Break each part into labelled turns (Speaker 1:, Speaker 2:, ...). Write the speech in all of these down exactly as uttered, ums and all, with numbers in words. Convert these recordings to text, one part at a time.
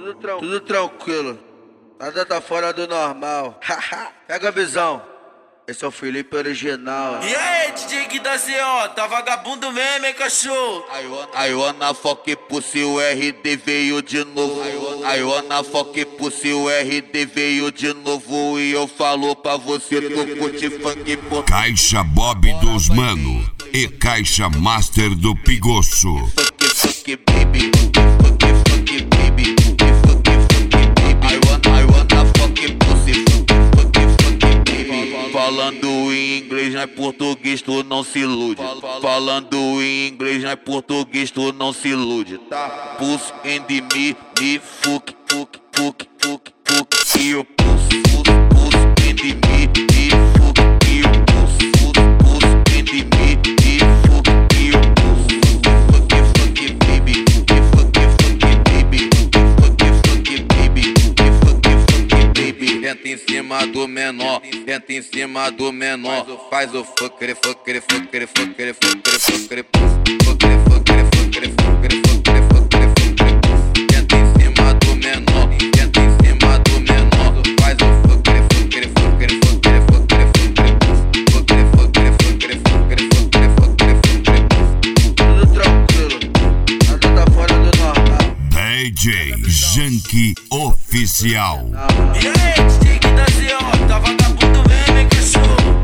Speaker 1: Tudo, tran tudo tranquilo. Nada tá fora do normal. Pega a visão. Esse é o Felipe original.
Speaker 2: E aí, D J Gui da Z O, tá vagabundo mesmo, hein, cachorro?
Speaker 3: I wanna fuck pussy, o R D veio de novo. I wanna fuck pussy, o R D veio de novo. E eu falo pra você, tu curte funk por...
Speaker 4: Caixa Bob dos Mano e Caixa Master do Pigoço.
Speaker 3: Fuck, fuck, baby. Fuck, fuck, baby. Fuck, fuck, baby. I wanna, I wanna fuck pussy. Fuck, fuck, baby. Falando em inglês, não é português, tu não se ilude. Falando em inglês, não é português, tu não se ilude, tá? Puss and me, me, fuck, fuck, fuck, fuck, fuck. E o puss, puss, puss and me, me, fuck. E o puss, puss, puss and me, me, fuck. E o puss, fuck, fuck, baby. Fuck, fuck, baby. Fuck, fuck, baby. Fuck, fuck, baby. Entra em cima do menor, entra em cima do menor. Faz o fucker, fucker, fucker, fucker, fucker, fucker, fucker, fucker, fucker, fucker, fucker, fucker, fucker. Entra em cima do menor, entra em cima do menor. Faz o fucker, fucker, fucker, fucker, fucker, fucker, fucker, fucker, fucker, fucker, fucker, fucker.
Speaker 1: Tudo tranquilo. Nada tá fora do normal.
Speaker 4: D J Janky Oficial.
Speaker 2: E aí, D J Gui da Z O, tá vagabundo mesmo, hein, cachorro?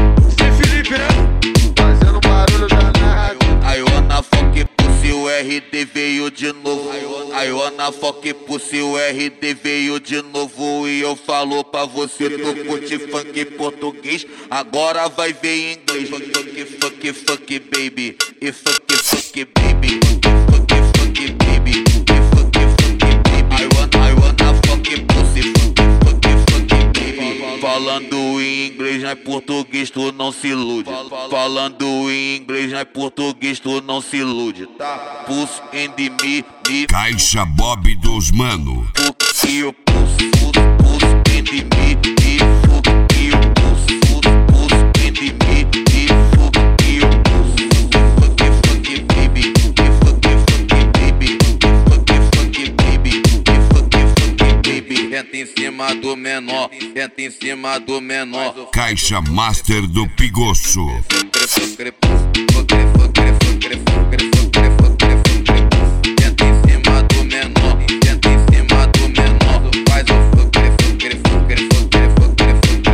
Speaker 1: Zé Felipe, né?
Speaker 5: Fazendo barulho danado.
Speaker 3: I wanna fuck pussy, o R D veio de novo. I wanna fuck pussy, o R D veio de novo. E eu falo pra você, tu curte funk português, agora vai ver em inglês. Fuck, fuck, fuck, baby. E fuck, fuck, baby. Fuck, fuck, baby. E fuck, fuck, baby. I wanna, I wanna fuck pussy. Fuck, fuck, fuck, baby. Falando em inglês, não é português, tu não se ilude. Falando em inglês, não é português, tu não se ilude, tá? Puss and me, me,
Speaker 4: Caixa Bob dos Mano.
Speaker 3: fuck. E o puss, puss, puss and me, me, fuck. E o puss, puss, puss and me, me, fuck. E o puss, fuck, fuck, baby. E fuck, fuck, baby. Fuck, fuck, baby. E fuck, fuck, baby. Entra em cima do menor, entra em cima do menor.
Speaker 4: Caixa Master do Pigoço.
Speaker 3: Fucker, fucker, fucker, fucker, fucker, fucker, fucker, fucker, fucker. Entra em cima do menor, entra em cima do menor. Faz o fucker, fucker, fucker, fucker, fucker,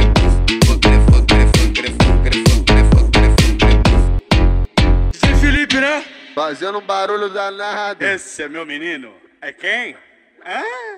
Speaker 3: fucker, fucker, fucker, fucker, fucker, fucker, fucker.
Speaker 1: Zé Felipe, né?
Speaker 5: Fazendo barulho danado.
Speaker 6: Esse é meu menino. É quem? Ah!